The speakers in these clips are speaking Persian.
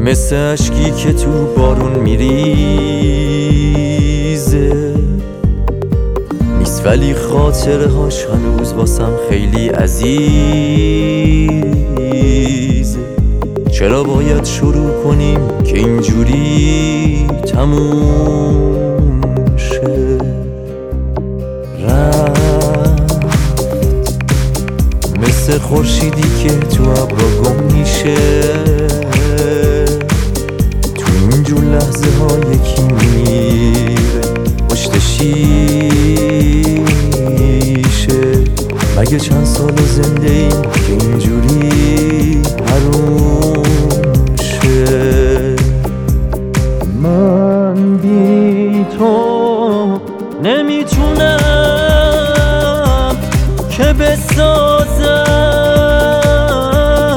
مثل اشکی که تو بارون میریزه نیست، ولی خاطره هاش هنوز واسم خیلی عزیزه. چرا باید شروع کنیم که اینجوری تموم شه؟ رفت مثل خورشیدی که تو ابرا گم میشه، تو اینجور لحظه ها یکی میره پشت شیشه. مگه چند سال زنده ایم که اینجوری حروم شه؟ من بی تو نمیتونم که بسازم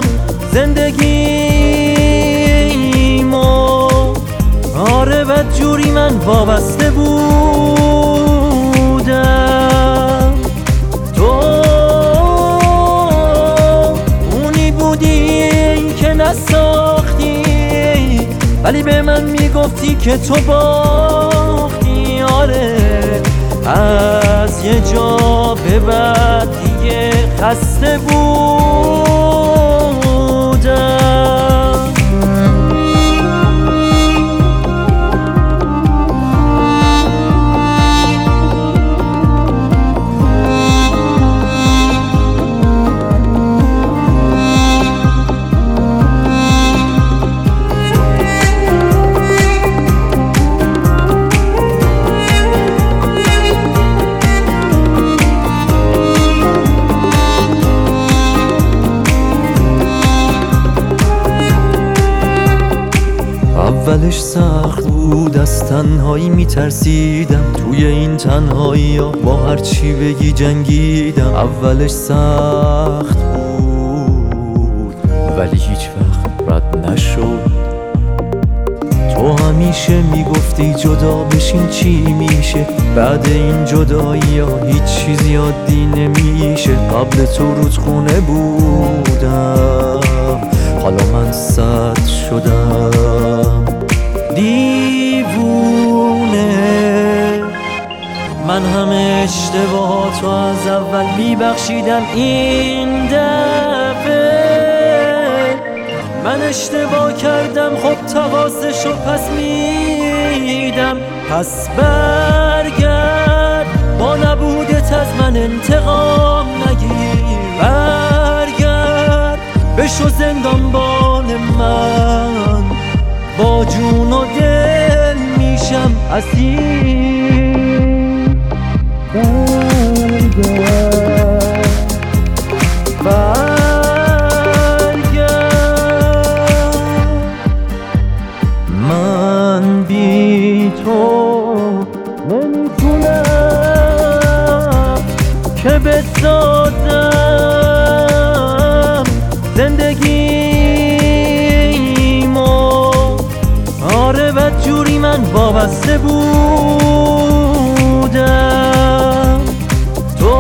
زندگیمو. آره بدجوری من وابسته بودم، تو اونی بودی که نساختی، ولی به من میگفتی که تو باختی. آره از یه جا به بعد دیگه خسته بودم. اولش سخت بود، از تنهایی میترسیدم، توی این تنهایی ها با هر چی بگی جنگیدم. اولش سخت بود ولی هیچ وقت رد نشد. تو همیشه میگفتی جدا بشین چی میشه، بعد این جدایی ها هیچ چیز یادی نمیشه. قبل تو رودخونه بودم، حالا من سد شدم. دیوونه من همه اشتباهاتو از اول میبخشیدم، این دفعه من اشتباه کردم. خب تقاضیشو پس میدم، پس برگرد با نبودت از من انتقام نگیر. برگرد بشو زندانبان من، با جون و دل میشم اسیر. برگرد من بی تو نمیتونم که بسازم زندگیمو. آره بدجوری من وابسته بودم، تو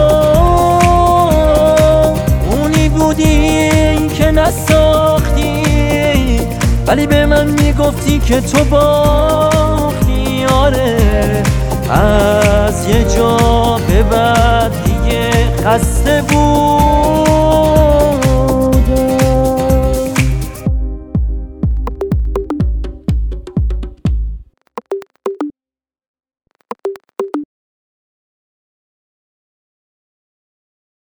اونی بودی که نساختی، ولی به من میگفتی که تو باختی. آره از یه جا به بعد دیگه خسته بود.